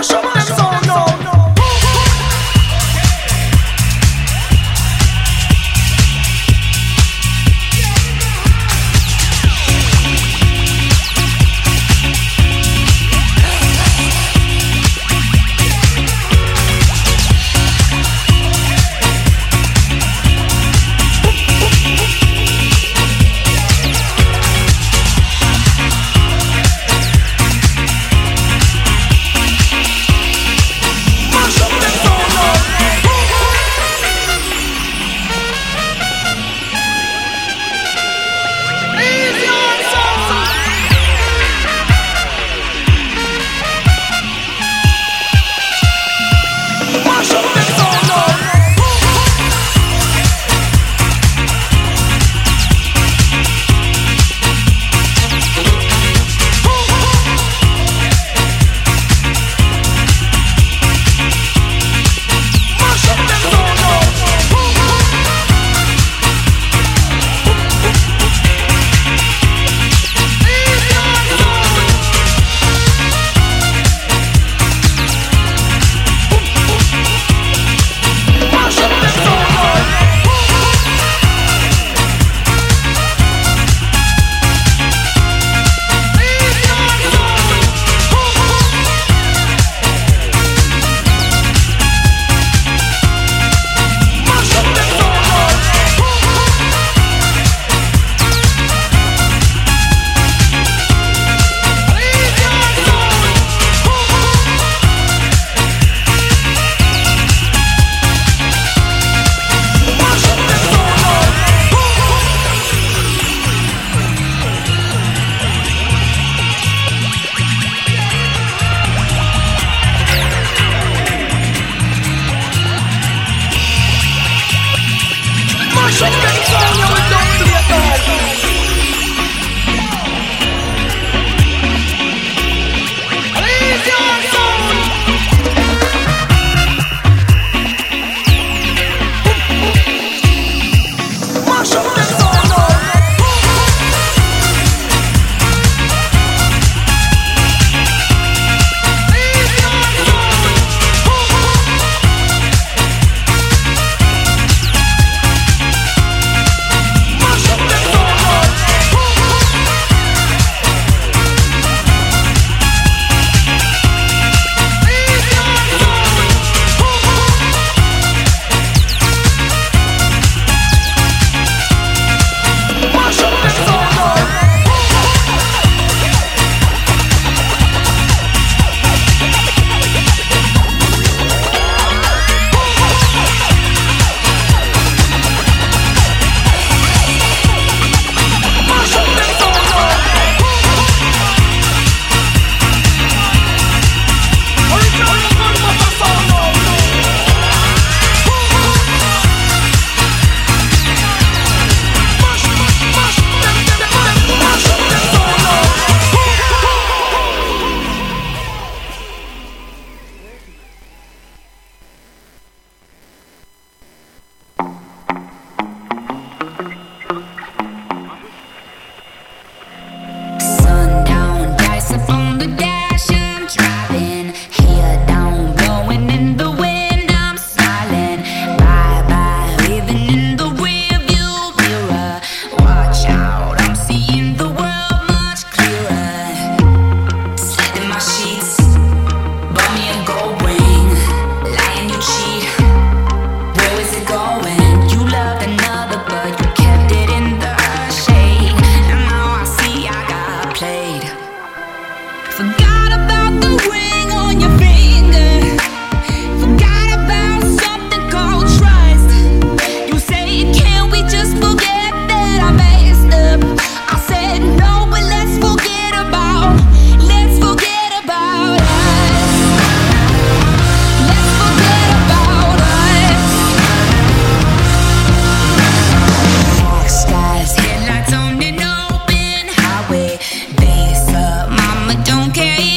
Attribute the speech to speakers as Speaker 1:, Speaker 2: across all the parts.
Speaker 1: Don't care.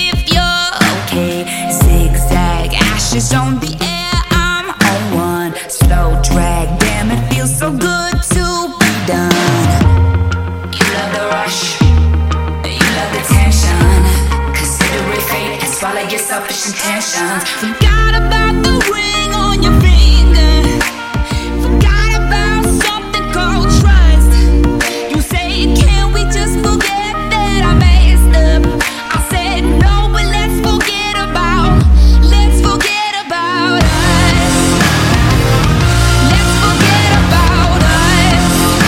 Speaker 1: selfish intentions. Forgot about the ring on your finger. Forgot about something called trust. You say, can we just forget that I messed up? I said no, but let's forget about us. Let's forget about us.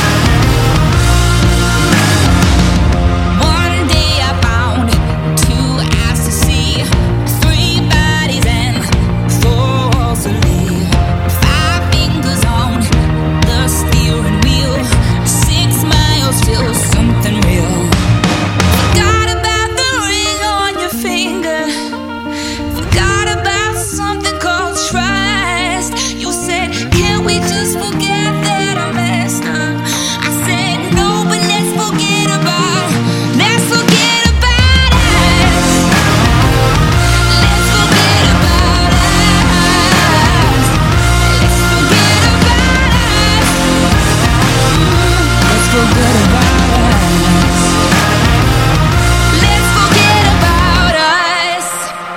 Speaker 1: One day I found 2 eyes to see, 3 bodies and 4 walls to live, 5 fingers on the steering wheel, 6 miles till something real. Forgot about the ring on your finger. Forgot about something called trust. You said, can we just forget that I messed up? I said no, but let's forget about us. Let's forget about us. Let's forget about us. Let's forget about us. Let's forget about us. Let's forget about us.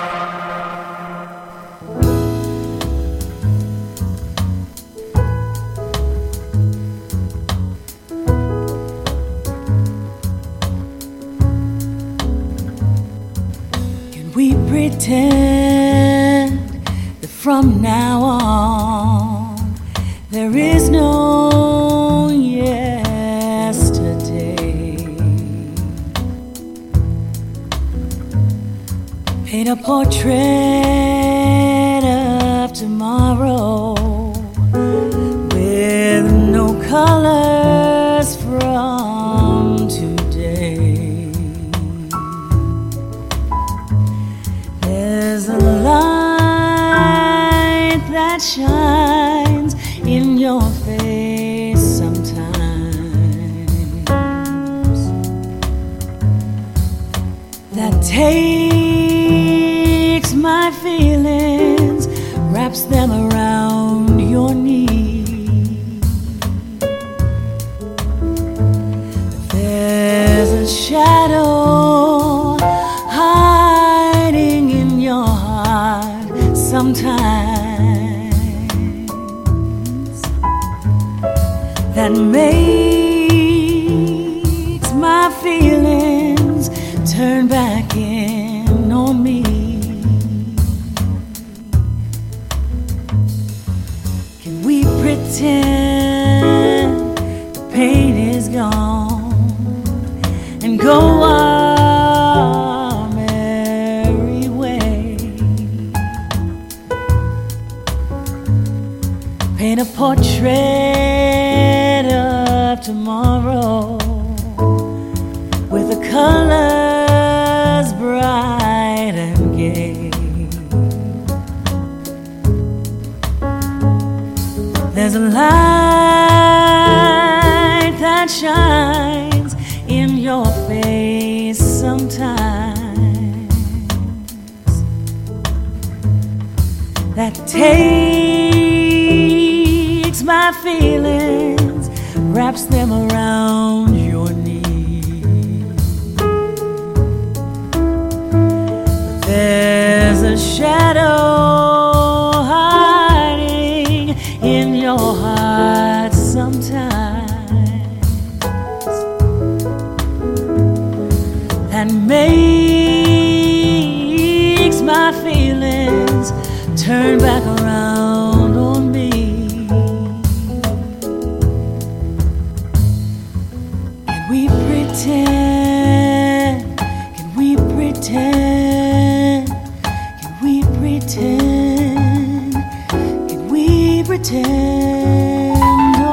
Speaker 1: Can we pretend that from now on there is no yesterday? Paint a portrait of tomorrow with no colors from today. There's a light that shines in your face sometimes, that takes my feelings, wraps them around your knee. There's a shadow hiding in your heart sometimes, that makes my feelings turn back in on me. Can we pretend the pain is gone and go our merry way? Paint a portrait of tomorrow with the colors bright and gay. There's a light that shines in your face sometimes, that takes my feelings, wraps them around your knee. There's a shadow hiding in your heart sometimes, that makes my feelings turn back around on me. Can we pretend? Can we pretend? Can we pretend? Can we pretend? Oh.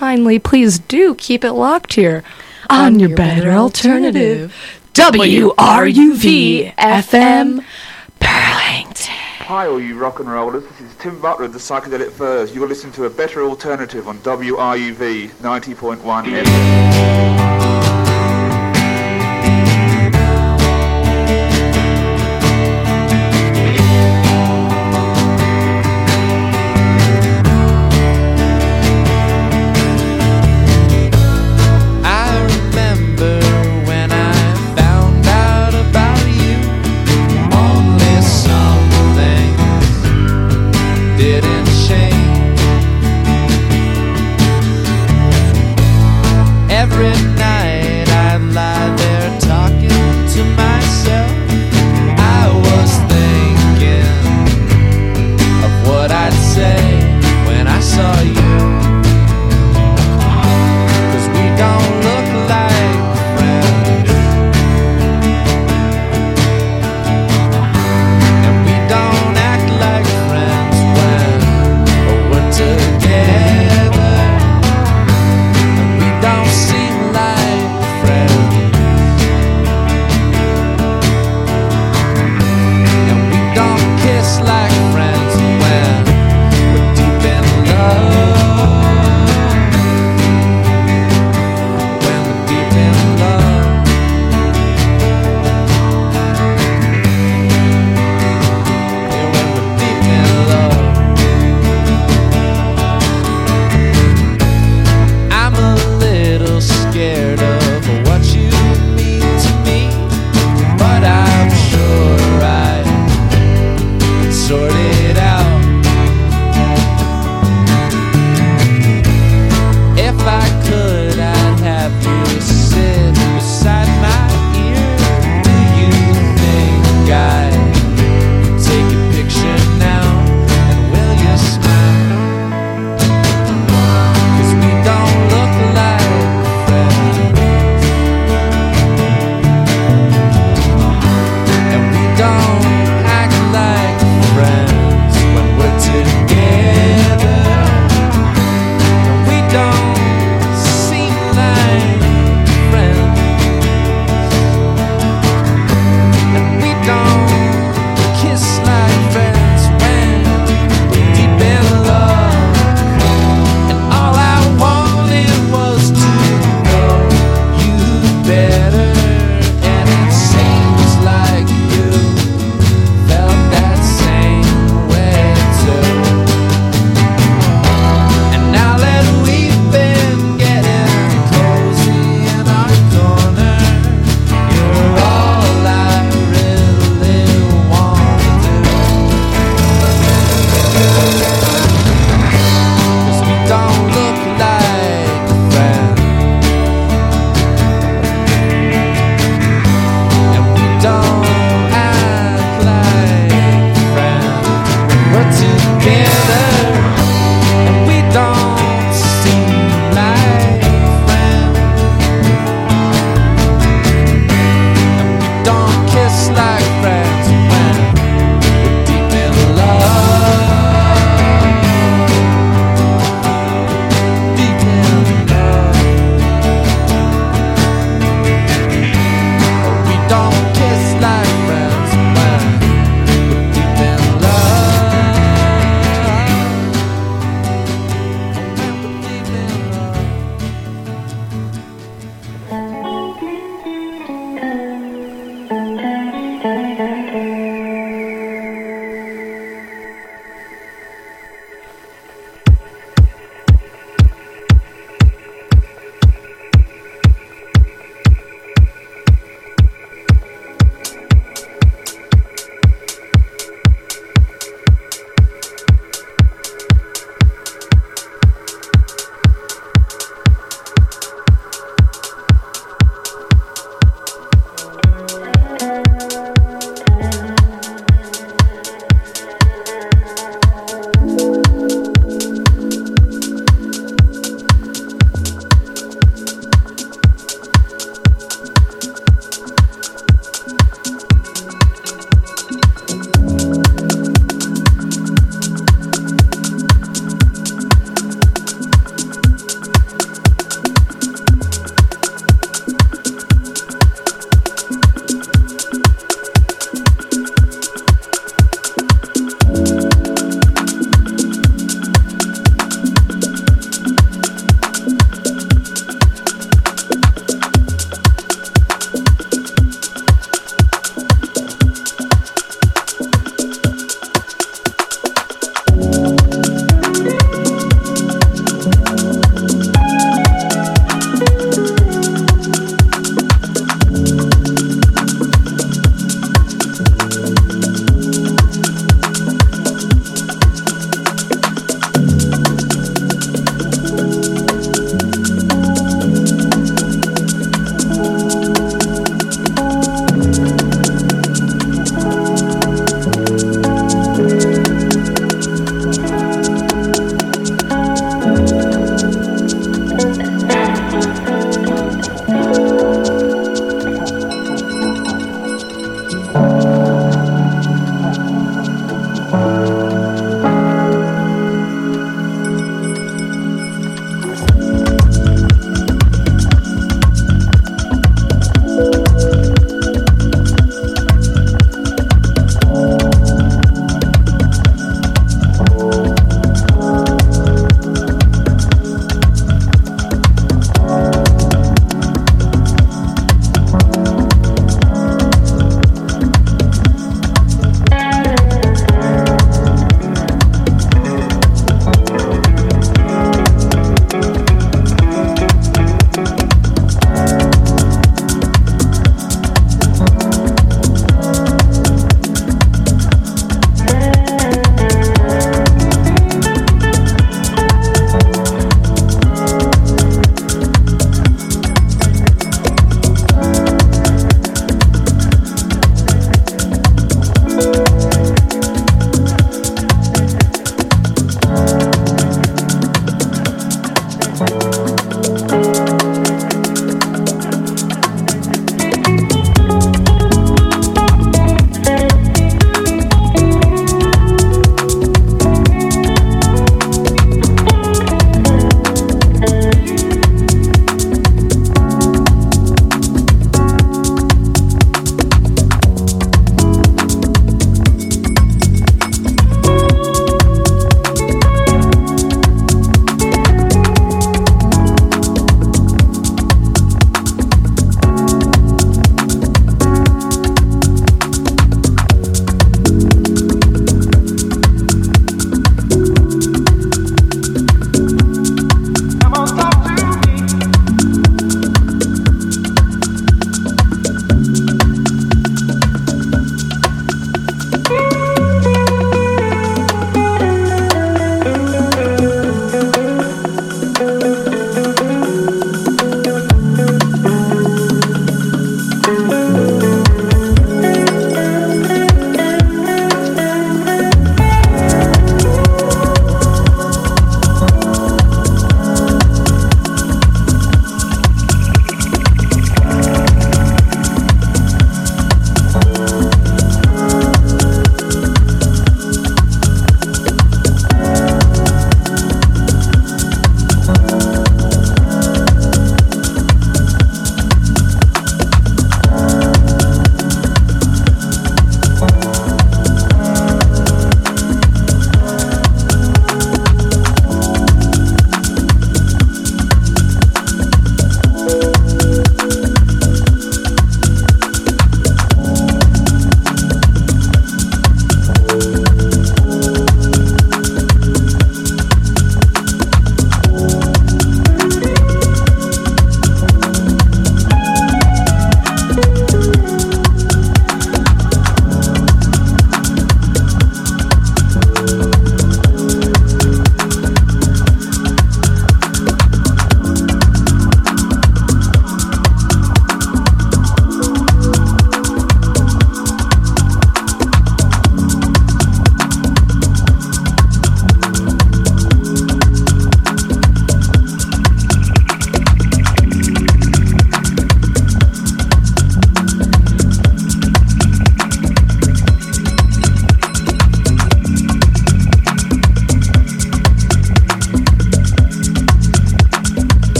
Speaker 2: kindly, please do keep it locked here on your better alternative. WRUV FM Burlington.
Speaker 3: Hi all you rock and rollers, this is Tim Butler of the Psychedelic Furs. You are listening to a better alternative on WRUV 90.1 FM.
Speaker 4: And we don't act like friends when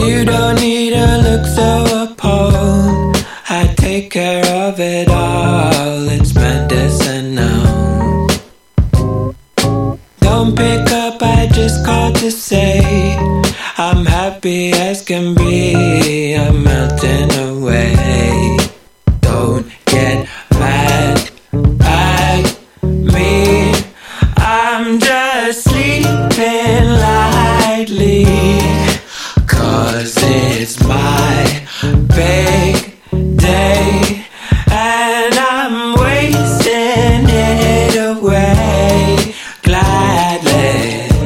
Speaker 4: You don't need to look so appalled. I take care of it all. It's medicinal. Don't pick up, I just called to say I'm happy as can be. I'm melting away. Don't get mad at me. I'm just sleeping lightly, 'cause it's my big day and I'm wasting it away gladly.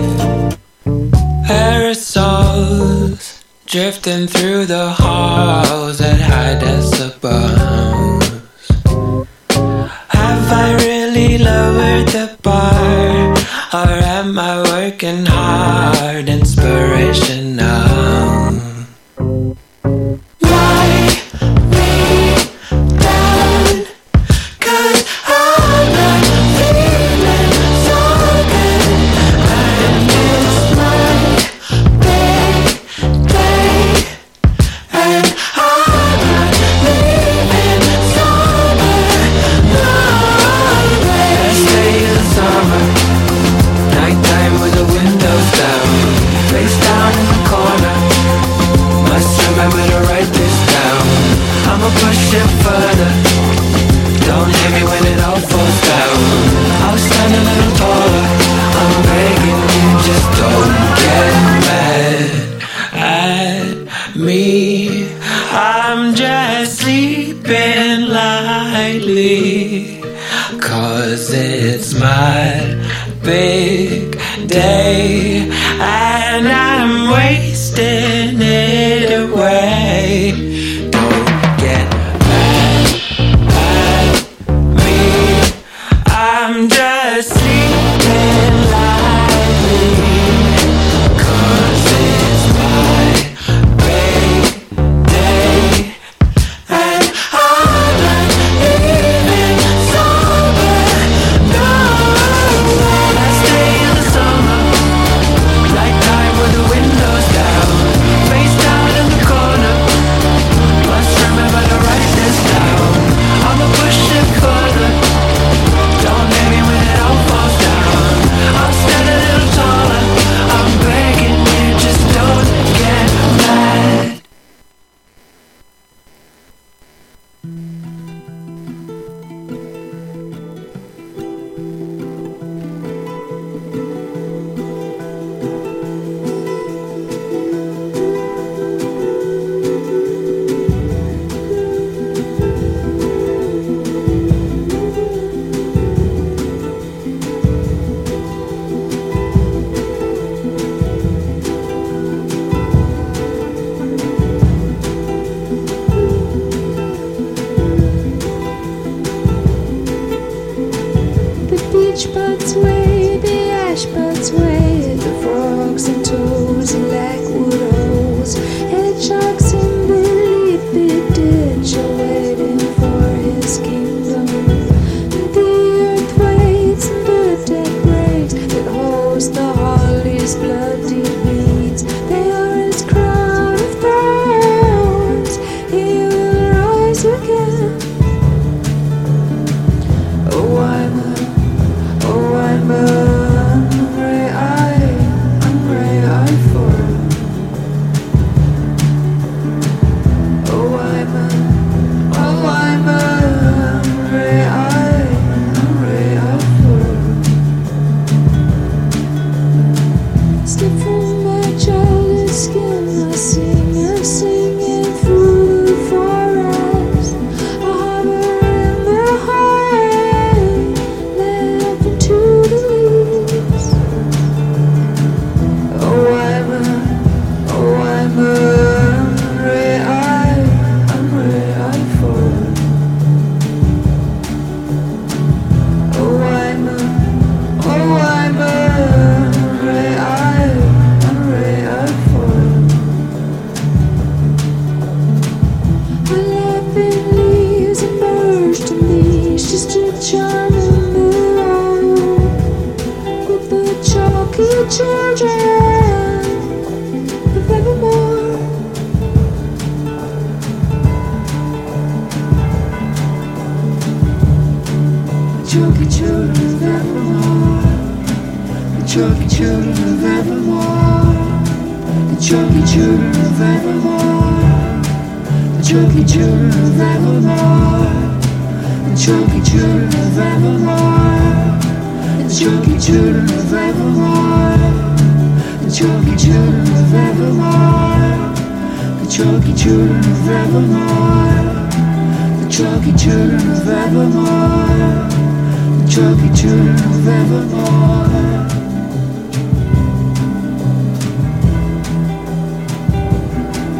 Speaker 4: Aerosols drifting through the halls at high decibels. Have I really lowered the bar, or am I working hard? Inspirational. I'm just sleeping lightly, 'cause it's my big day and I'm wasting it away. Don't get mad at me. I'm just sleeping lightly, 'cause it's my big day and I'm not even sober. No, last day of the summer, nighttime with the windows down, face down in the corner. Must remember to write this down. I'ma push it further. Don't hit me when it all falls down. I'll stand a little taller. I'm begging you, just don't get mad.
Speaker 5: The beach buds way, the ash buds way, the frogs and toads and lackwood holes, hedgehogs in the leafy ditch are waiting for his kingdom. And the earth waits and the dead breaks that holds the holly's bloody beads. They are his crown of thorns. He will rise again. Oh, I'm a hungry eye for. Oh, I'm a hungry eye for. Step from my childish skin, I sing and singing through the forest. I hover in the high, left into the leaves. Oh, I'm a hungry eye for. Oh, I'm a hungry eye for. My laughing leaves emerge to me, just a charm in the road. With the chalky children of evermore. children of Evermore. The chunky children of Evermore. The chunky children of Evermore. The chunky children of Evermore. The chunky children of Evermore. The chunky children of Evermore. The chunky children of Evermore. The chunky children of Evermore. The chunky children of Evermore.